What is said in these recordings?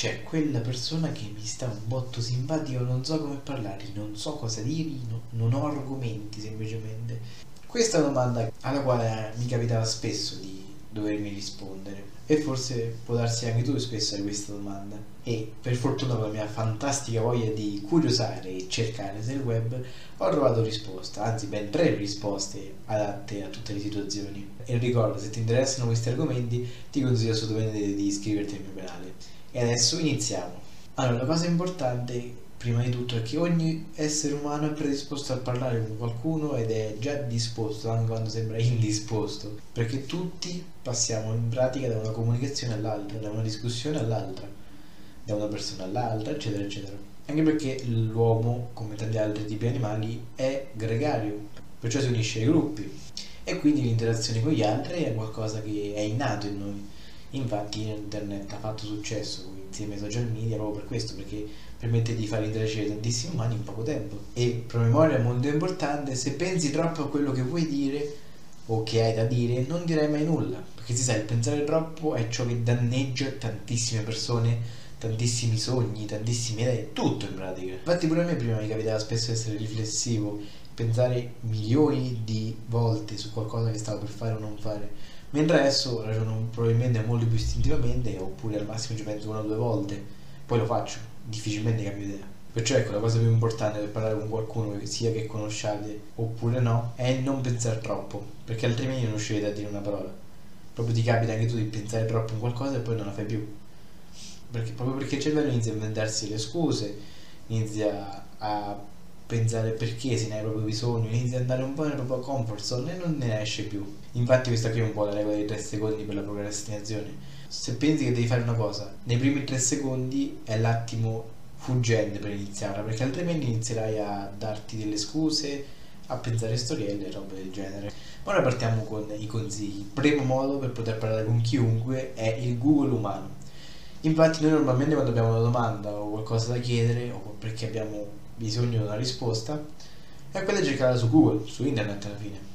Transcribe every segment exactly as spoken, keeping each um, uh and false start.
c'è quella persona che mi sta un botto simpatico, non so come parlare, non so cosa dirgli, no- non ho argomenti semplicemente. Questa è una domanda alla quale mi capitava spesso di dovermi rispondere, e forse può darsi anche tu spesso hai questa domanda, e per fortuna con la mia fantastica voglia di curiosare e cercare nel web ho trovato risposta, anzi ben tre risposte adatte a tutte le situazioni. E ricorda, se ti interessano questi argomenti ti consiglio assolutamente di iscriverti al mio canale. E adesso iniziamo. Allora, la cosa importante prima di tutto è che ogni essere umano è predisposto a parlare con qualcuno ed è già disposto anche quando sembra indisposto, perché tutti passiamo in pratica da una comunicazione all'altra, da una discussione all'altra, da una persona all'altra, eccetera eccetera. Anche perché l'uomo, come tanti altri tipi di animali, è gregario, perciò si unisce ai gruppi e quindi l'interazione con gli altri è qualcosa che è innato in noi. Infatti internet ha fatto successo insieme ai social media proprio per questo, perché permette di far interagire tantissimi umani in poco tempo. E promemoria è molto importante: se pensi troppo a quello che vuoi dire o che hai da dire, non dirai mai nulla, perché si sa, il pensare troppo è ciò che danneggia tantissime persone, tantissimi sogni, tantissime idee, tutto in pratica. Infatti pure a me prima mi capitava spesso essere riflessivo, pensare milioni di volte su qualcosa che stavo per fare o non fare, mentre adesso ragiono probabilmente molto più istintivamente, oppure al massimo ci penso una o due volte, poi lo faccio, difficilmente cambio idea. Perciò ecco, la cosa più importante per parlare con qualcuno, sia che conosciate oppure no, è non pensare troppo, perché altrimenti non riuscirete a dire una parola. Proprio ti capita anche tu di pensare troppo in qualcosa e poi non la fai più, perché, proprio perché il cervello inizia a inventarsi le scuse, inizia a pensare perché se ne hai proprio bisogno, inizia ad andare un po' nella propria comfort zone e non ne esce più. Infatti questa qui è un po' la regola dei tre secondi per la procrastinazione. Se pensi che devi fare una cosa, nei primi tre secondi è l'attimo fuggente per iniziarla, perché altrimenti inizierai a darti delle scuse, a pensare storielle e robe del genere. Ma ora partiamo con i consigli. Il primo modo per poter parlare con chiunque è il Google umano. Infatti noi normalmente quando abbiamo una domanda o qualcosa da chiedere, o perché abbiamo bisogno di una risposta, è quella di cercarla su Google, su internet alla fine.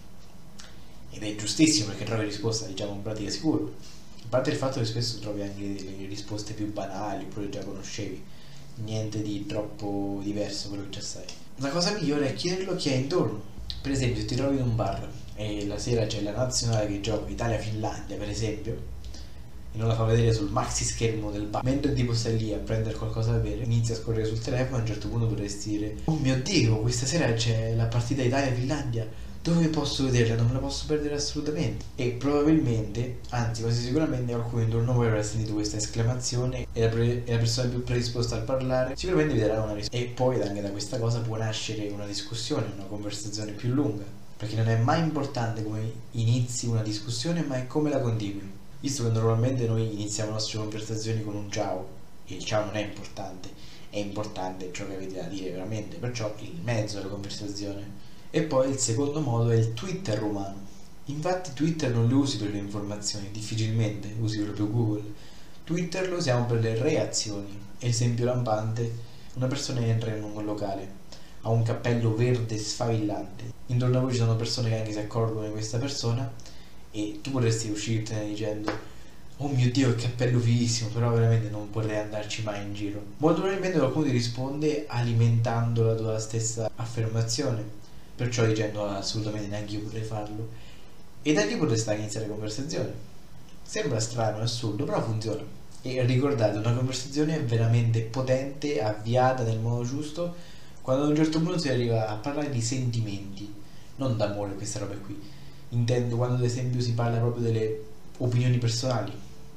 Ed è giustissimo, perché trovi risposta, diciamo, in pratica sicuro. A parte il fatto che spesso trovi anche delle risposte più banali, oppure già conoscevi, niente di troppo diverso quello che già sai. La cosa migliore è chiederlo a chi è intorno. Per esempio, se ti trovi in un bar e la sera c'è la nazionale che gioca Italia-Finlandia, per esempio, e non la fa vedere sul maxi schermo del bar, mentre tipo stai lì a prendere qualcosa da bere, inizia a scorrere sul telefono, a un certo punto potresti dire: oh mio Dio, questa sera c'è la partita Italia-Finlandia, dove posso vederla? Non me la posso perdere assolutamente. E probabilmente, anzi quasi sicuramente, qualcuno intorno a voi avrà sentito questa esclamazione e la, pre- e la persona più predisposta al parlare sicuramente vi darà una risposta. E poi anche da questa cosa può nascere una discussione, una conversazione più lunga, perché non è mai importante come inizi una discussione, ma è come la continui. Visto che normalmente noi iniziamo le nostre conversazioni con un ciao, e il ciao non è importante, è importante ciò che avete da dire veramente, perciò il mezzo della conversazione. E poi il secondo modo è il Twitter umano. Infatti Twitter non lo usi per le informazioni, difficilmente usi proprio Google. Twitter lo usiamo per le reazioni. Esempio lampante: una persona entra in un locale, ha un cappello verde sfavillante, intorno a voi ci sono persone che anche si accorgono di questa persona, e tu potresti uscirtene dicendo: oh mio Dio, che cappello fighissimo, però veramente non vorrei andarci mai in giro. Molto probabilmente qualcuno ti risponde alimentando la tua stessa affermazione, perciò dicendo: ah, assolutamente neanche io potrei farlo. E da lì potresti iniziare la conversazione. Sembra strano, assurdo, però funziona. E ricordate, una conversazione è veramente potente, avviata nel modo giusto, quando ad un certo punto si arriva a parlare di sentimenti, non d'amore, queste robe qui. Intendo quando ad esempio si parla proprio delle opinioni personali,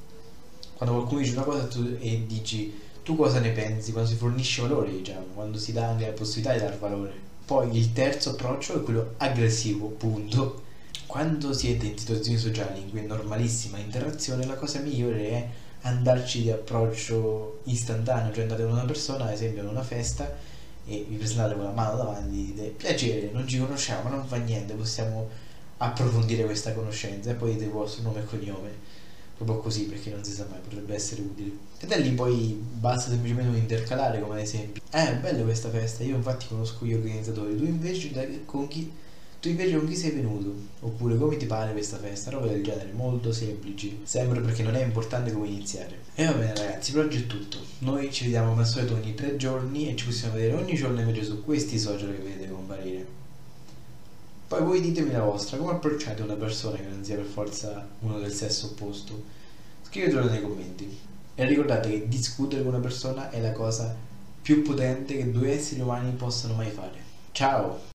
quando qualcuno dice una cosa tu, e dici tu cosa ne pensi, quando si fornisce valore, diciamo, quando si dà anche la possibilità di dar valore. Poi il terzo approccio è quello aggressivo, punto. Quando siete in situazioni sociali in cui è normalissima interazione, la cosa migliore è andarci di approccio istantaneo, cioè andate con una persona, ad esempio in una festa, e vi presentate con la mano davanti e dite: piacere, non ci conosciamo, ma non fa niente, possiamo approfondire questa conoscenza, e poi dite il vostro nome e cognome, proprio così, perché non si sa mai, potrebbe essere utile. E da lì poi basta semplicemente un intercalare, come ad esempio: eh, è bella questa festa, io infatti conosco gli organizzatori, tu invece da, con chi? Tu invece con chi sei venuto? Oppure come ti pare questa festa? Roba del genere, molto semplici, sempre perché non è importante come iniziare. E va bene ragazzi, per oggi è tutto. Noi ci vediamo come al solito ogni tre giorni e ci possiamo vedere ogni giorno invece su questi social che vedete comparire. Poi voi ditemi la vostra, come approcciate una persona che non sia per forza uno del sesso opposto? Scrivetelo nei commenti. E ricordate che discutere con una persona è la cosa più potente che due esseri umani possano mai fare. Ciao!